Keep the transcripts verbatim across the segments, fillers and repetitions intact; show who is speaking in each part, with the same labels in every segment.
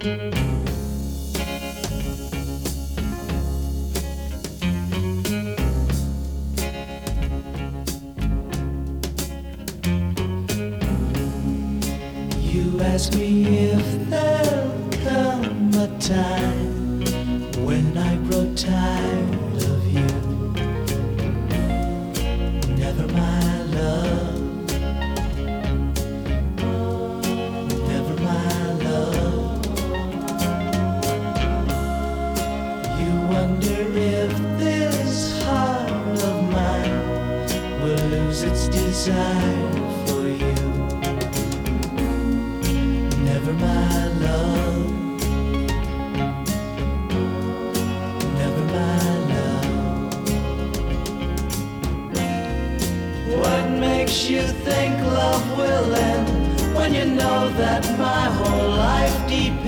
Speaker 1: You ask me if there'll come a time when I grow tired of you. Never, my love. Never, my love. You wonder if this heart of mine will lose its desire for you. Never, my love. Never, my love. What makes you think love will end when you know that my whole life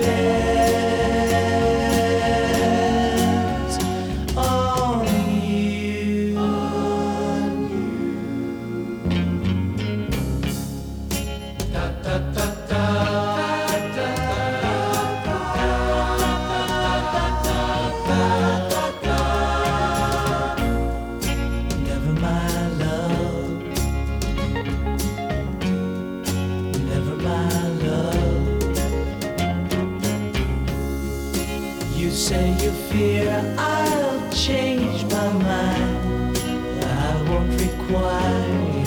Speaker 1: depends on you? On you. Da, da, da, da. Never, my love. Never, my love. You say you fear I'll change my mind. I won't require